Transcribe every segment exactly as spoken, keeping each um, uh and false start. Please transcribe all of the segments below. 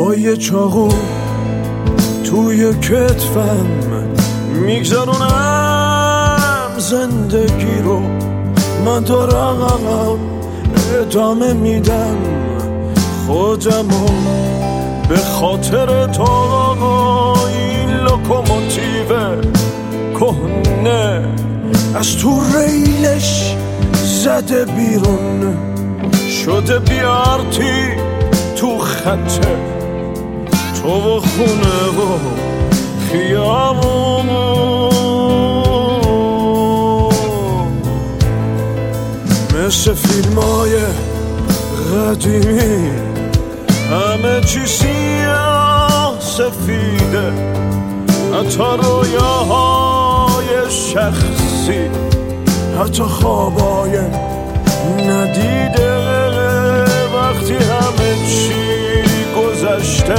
با یه چاقو توی کتفم میگذرونم زندگی رو، من دارم ادامه میدم خودمو به خاطر تا این لوکوموتیو کهنه از تو ریلش زده بیرون شده بیارتی تو خطه تو و خونه و خیابون. مثل فیلمای قدیمی همه چی سیاه سفیده، حتی رویاهای شخصی، حتی خوابای ندیده. وقتی همه چی گذشته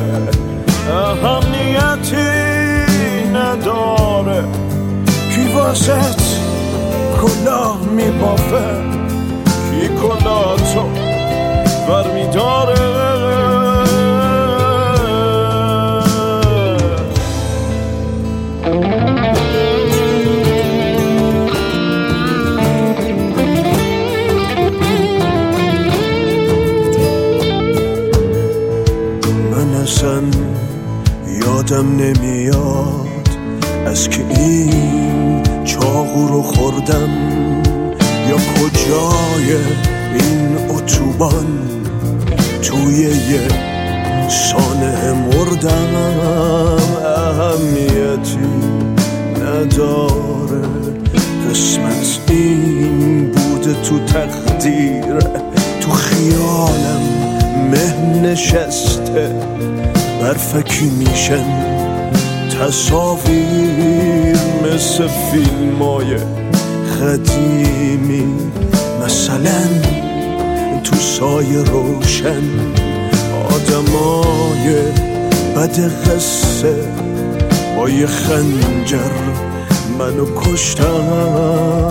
اهمیتی نداره، کی واسط کلاه میبافه، کی کلاهتو ور میداره. من اصلا یادم نمیاد از که این چاقو رو خوردم یا کجای این اتوبان توی یه سانه مردم. اهمیتی نداره، قسمت این بوده تو تقدیر، تو خیالم مه نشسته، برفکی میشن تصاویر مثل فیلمای قدیمی، مثلا تو سایه روشن آدمای بد قصه با یه خنجر منو کشتن.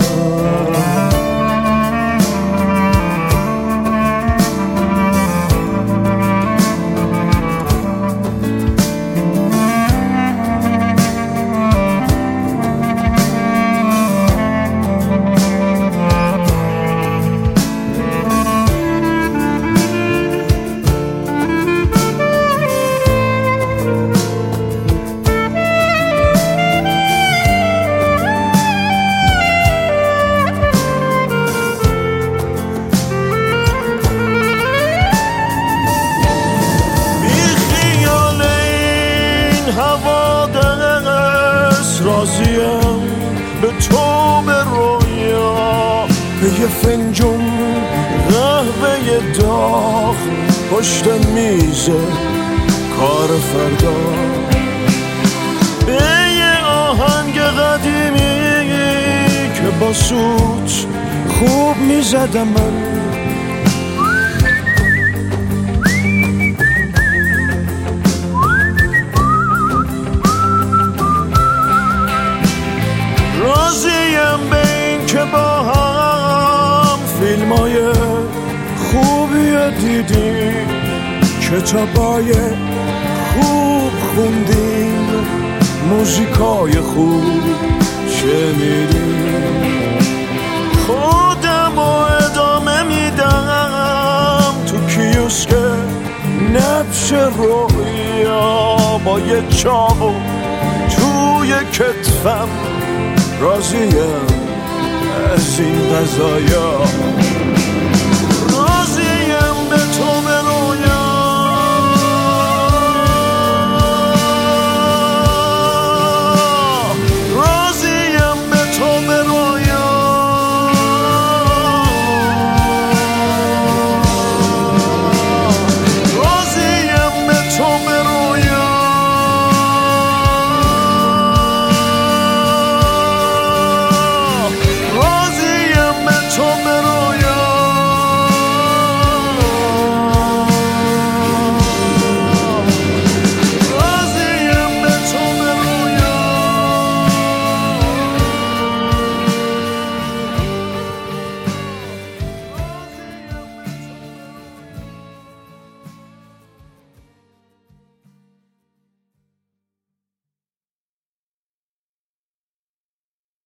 راضیم به تو به رویا، به یه فنجون قهوه داغ پشت میز کار فردا، به یه آهنگ قدیمی که با سوت خوب میزدم من. راضیم به این که با هم فیلمای خوبی دیدیم، کتابای خوب خوندیم، موزیکای خوب شنیدیم. خودم رو ادامه میدم تو کیوسک نبش رویا، با یه چاقو توی کتفم، راضیم از این قضایا.